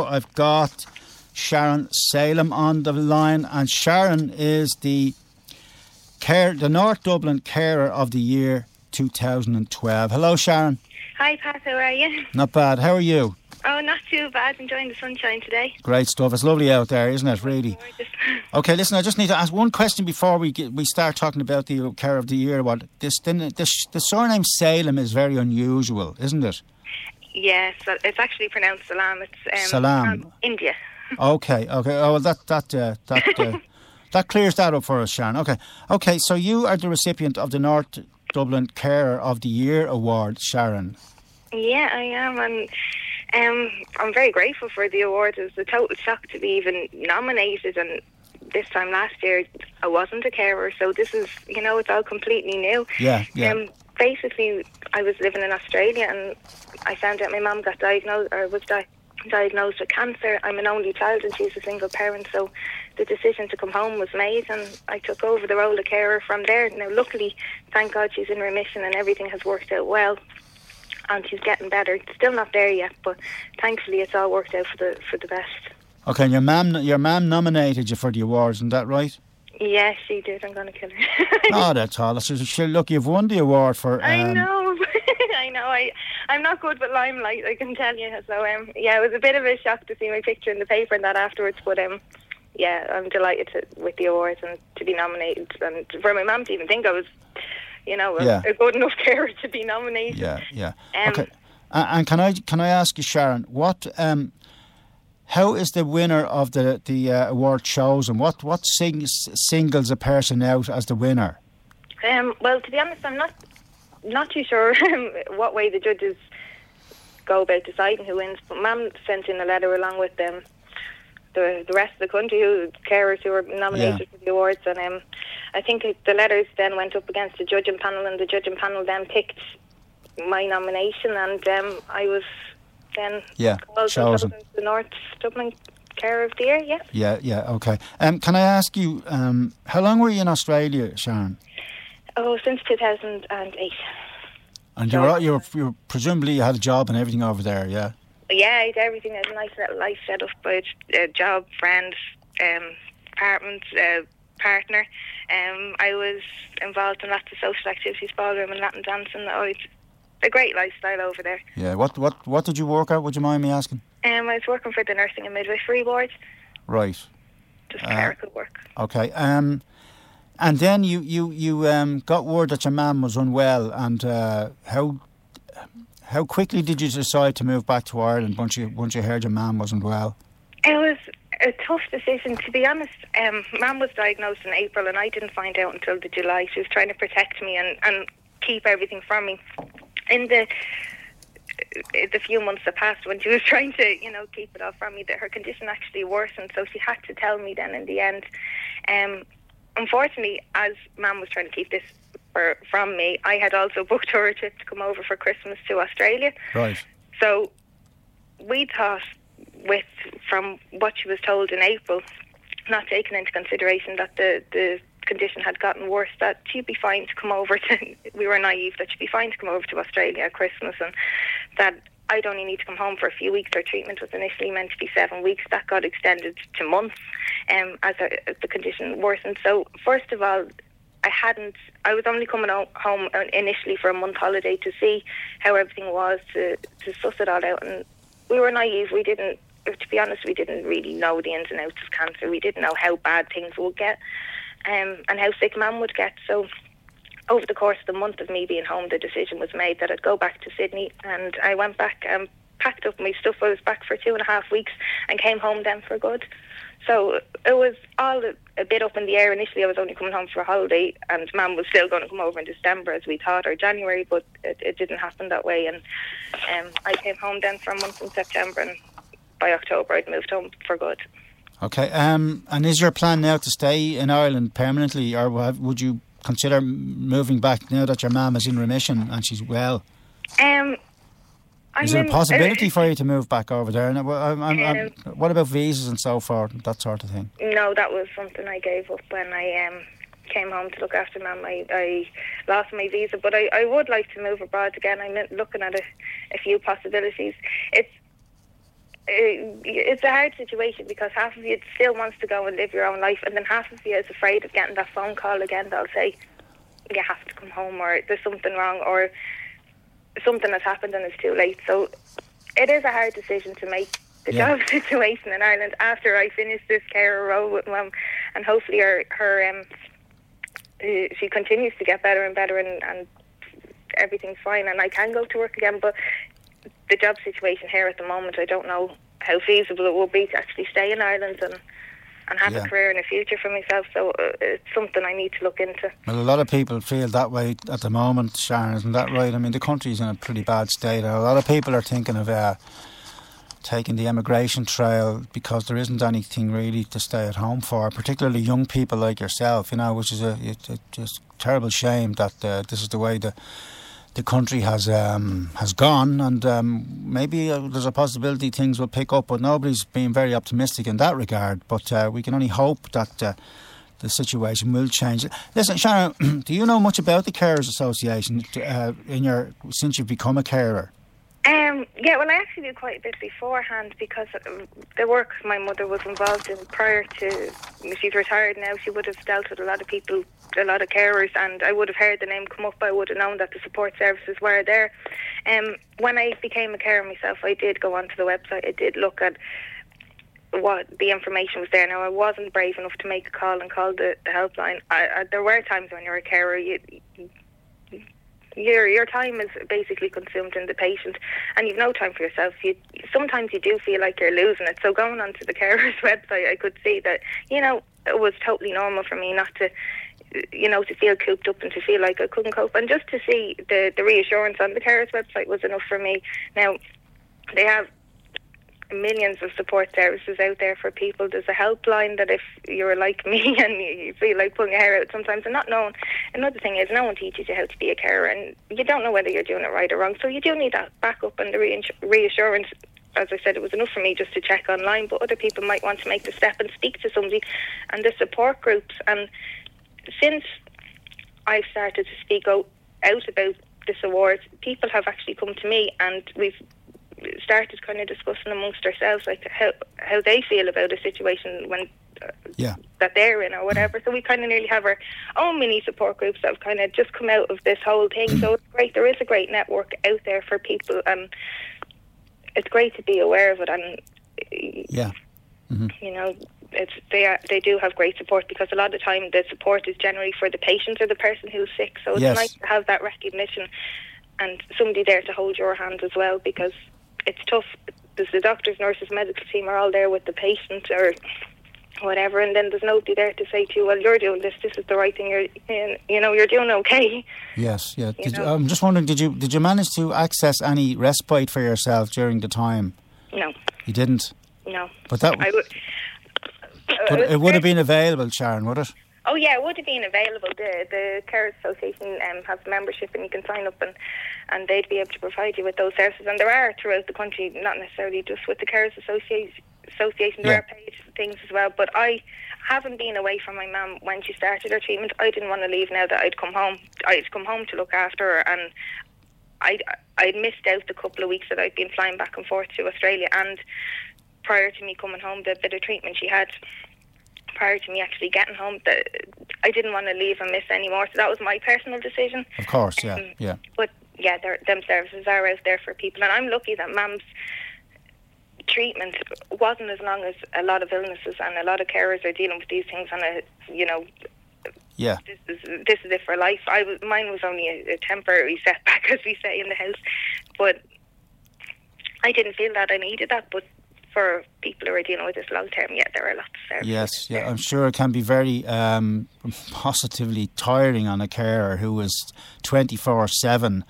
now I've got Sharon Salem on the line, and Sharon is the North Dublin Carer of the Year 2012. Hello, Sharon. Hi, Pat. How are you? Not bad. How are you? Oh, not too bad. Enjoying the sunshine today. Great stuff. It's lovely out there, isn't it? Really. Okay, listen. I just need to ask one question before we start talking about the Carer of the Year award. The surname Salem is very unusual, isn't it? Yes, it's actually pronounced Salam. It's Salam. from India. Okay. Oh, well, that clears that up for us, Sharon. Okay. So you are the recipient of the North Dublin Carer of the Year award, Sharon. Yeah, I am, and I'm very grateful for the award. It was a total shock to be even nominated, and this time last year I wasn't a carer, so this is, it's all completely new. Yeah. Basically, I was living in Australia, and I found out my mum got diagnosed with cancer. I'm an only child, and she's a single parent, so the decision to come home was made, and I took over the role of carer from there. Now, luckily, thank God, she's in remission, and everything has worked out well, and she's getting better. It's still not there yet, but thankfully, it's all worked out for the best. Okay, and your mum nominated you for the awards, isn't that right? Yeah, she did. I'm going to kill her. No, that's all. Look, you've won the award for... I know. I know. I'm not good with limelight, I can tell you. So, it was a bit of a shock to see my picture in the paper and that afterwards. But, I'm delighted with the awards and to be nominated. And for my mum to even think I was, a good enough carer to be nominated. Yeah. Okay. And can I ask you, Sharon, what... how is the winner of the award chosen? What singles a person out as the winner? Well, to be honest, I'm not too sure what way the judges go about deciding who wins. But Mum sent in a letter along with the rest of the country, carers who were nominated for the awards, and I think the letters then went up against the judging panel, and the judging panel then picked my nomination, and I was then chosen the North Dublin Carer of the Year. Yeah. Okay. Can I ask you, how long were you in Australia, Sharon? Oh, since 2008. And you presumably you had a job and everything over there, yeah? Yeah, I had everything. I had a nice little life set up by a job, friends, apartment, partner. I was involved in lots of social activities, ballroom and Latin dancing. A great lifestyle over there. Yeah. What did you work at? Would you mind me asking? I was working for the Nursing and Midwifery Board. Right. Just clerical work. Okay. And then you got word that your mum was unwell, and how quickly did you decide to move back to Ireland once you heard your mum wasn't well? It was a tough decision, to be honest. Mum was diagnosed in April, and I didn't find out until the July. She was trying to protect me and keep everything from me. In the few months that passed, when she was trying to, keep it all from me, that her condition actually worsened, so she had to tell me then in the end. Unfortunately, as Mum was trying to keep this from me, I had also booked her a trip to come over for Christmas to Australia. Right. So we thought, from what she was told in April, not taking into consideration that the condition had gotten worse, that she'd be fine to come over we were naive that she'd be fine to come over to Australia at Christmas, and that I'd only need to come home for a few weeks. Her treatment was initially meant to be 7 weeks. That got extended to months as the condition worsened. So first of all, I was only coming home initially for a month holiday to see how everything was, to suss it all out, and we were naive. To be honest, we didn't really know the ins and outs of cancer. We didn't know how bad things would get. And how sick Mum would get. So over the course of the month of me being home, the decision was made that I'd go back to Sydney, and I went back and packed up my stuff. I was back for 2.5 weeks and came home then for good. So it was all a bit up in the air. Initially I was only coming home for a holiday, and Mum was still going to come over in December as we thought, or January, but it didn't happen that way, and I came home then for a month in September, and by October I'd moved home for good. Okay, and is your plan now to stay in Ireland permanently, or would you consider moving back now that your mum is in remission and she's well? Is there a possibility for you to move back over there? What about visas and so forth, that sort of thing? No, that was something I gave up when I came home to look after Mum. I lost my visa, but I would like to move abroad again. I'm looking at a few possibilities. it's a hard situation because half of you still wants to go and live your own life, and then half of you is afraid of getting that phone call again that'll say you have to come home, or there's something wrong, or something has happened and it's too late. So it is a hard decision to make, the job situation in Ireland, after I finish this carer role with Mum, and hopefully her she continues to get better and better, and everything's fine and I can go to work again. But the job situation here at the moment, I don't know how feasible it will be to actually stay in Ireland and have a career in the future for myself. So it's something I need to look into. Well, a lot of people feel that way at the moment, Sharon, isn't that right? I mean, the country's in a pretty bad state. A lot of people are thinking of taking the emigration trail because there isn't anything really to stay at home for, particularly young people like yourself, you know, which is a just terrible shame that this is the way the country has gone, and maybe there's a possibility things will pick up, but nobody's being very optimistic in that regard. But we can only hope that the situation will change. Listen, Sharon, do you know much about the Carers Association since you've become a carer? Yeah, well, I actually did quite a bit beforehand because the work my mother was involved in prior to, she's retired now, she would have dealt with a lot of people, a lot of carers, and I would have heard the name come up. I would have known that the support services were there. When I became a carer myself, I did go onto the website, I did look at what the information was there. Now, I wasn't brave enough to make a call and call the helpline. There were times when you're a carer, your time is basically consumed in the patient, and you've no time for yourself. Sometimes you do feel like you're losing it. So going onto the carers website, I could see that, you know, it was totally normal for me not to, you know, to feel cooped up and to feel like I couldn't cope. And just to see the reassurance on the carers website was enough for me. Now, they have millions of support services out there for people. There's a helpline that if you're like me and you feel like pulling your hair out sometimes and not knowing. Another thing is, no one teaches you how to be a carer, and you don't know whether you're doing it right or wrong. So you do need that backup and the reassurance. As I said, it was enough for me just to check online, but other people might want to make the step and speak to somebody. And the support groups, and since I've started to speak out about this award, people have actually come to me, and we've started kind of discussing amongst ourselves like how they feel about a situation when that they're in or whatever. So we kind of nearly have our own mini support groups that have kind of just come out of this whole thing. So it's great. There is a great network out there for people, and it's great to be aware of it. And you know, they do have great support, because a lot of the time the support is generally for the patient or the person who's sick. So it's nice to have that recognition and somebody there to hold your hand as well, because it's tough. There's the doctors, nurses, medical team are all there with the patient or whatever, and then there's nobody there to say to you, well, you're doing this is the right thing, you're doing okay. Yes, yeah. I'm just wondering, did you manage to access any respite for yourself during the time? No. You didn't? No. But that it would have been available, Sharon, would it? Oh yeah, it would have been available. The Carers Association has membership, and you can sign up and they'd be able to provide you with those services. And there are throughout the country, not necessarily just with the Carers Association, there are paid things as well. But I haven't been away from my mum when she started her treatment. I didn't want to leave now that I'd come home. I'd come home to look after her, and I'd missed out the couple of weeks that I'd been flying back and forth to Australia. And prior to me coming home, the bit of treatment she had prior to me actually getting home, that I didn't want to leave and miss any more. So that was my personal decision. Of course, yeah. But yeah, them services are out there for people, and I'm lucky that Mum's treatment wasn't as long as a lot of illnesses, and a lot of carers are dealing with these things on a, this is it for life. Mine was only a temporary setback, as we say in the house, but I didn't feel that I needed that. But for people who are dealing with this long term, there are lots of services. Yes, yeah, I'm sure it can be very positively tiring on a carer who is 24/7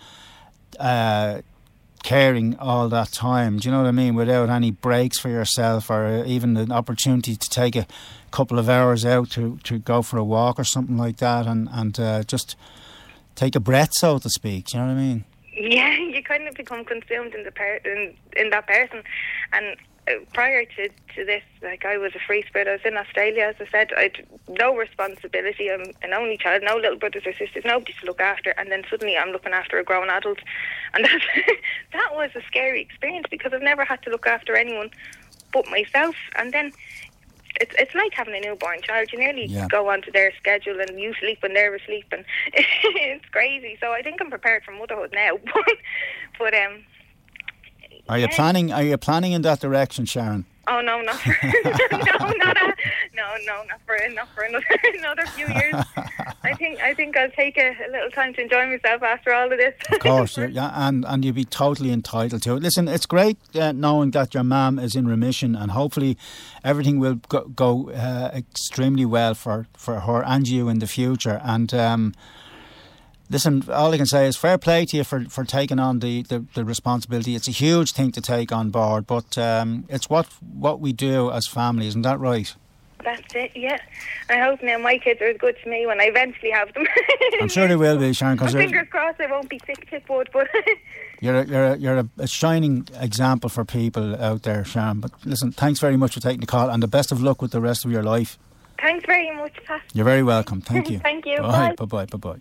caring all that time. Do you know what I mean? Without any breaks for yourself, or even an opportunity to take a couple of hours out to go for a walk or something like that, and just take a breath, so to speak. Do you know what I mean? Yeah, you kind of become consumed in that person, and prior to this, like, I was a free spirit. I was in Australia, as I said. I'd no responsibility. I'm an only child, no little brothers or sisters, nobody to look after. And then suddenly I'm looking after a grown adult, and that was a scary experience, because I've never had to look after anyone but myself. And then it's like having a newborn child. You nearly go onto their schedule, and you sleep when they're asleep, and it's crazy. So I think I'm prepared for motherhood now. but Are you planning in that direction, Sharon? Oh no, not for not for another few years. I think I'll take a little time to enjoy myself after all of this. Of course, and you'll be totally entitled to it. Listen, it's great knowing that your mum is in remission, and hopefully everything will go extremely well for her and you in the future. And listen, all I can say is fair play to you for taking on the responsibility. It's a huge thing to take on board, but it's what we do as family, isn't that right? That's it, yeah. I hope now my kids are as good to me when I eventually have them. I'm sure they will be, Sharon. Fingers crossed I won't be sick, tip wood, but... You're a shining example for people out there, Sharon. But listen, thanks very much for taking the call, and the best of luck with the rest of your life. Thanks very much, Pat. You're very welcome. Thank you. Thank you. Bye. Bye-bye. Bye-bye.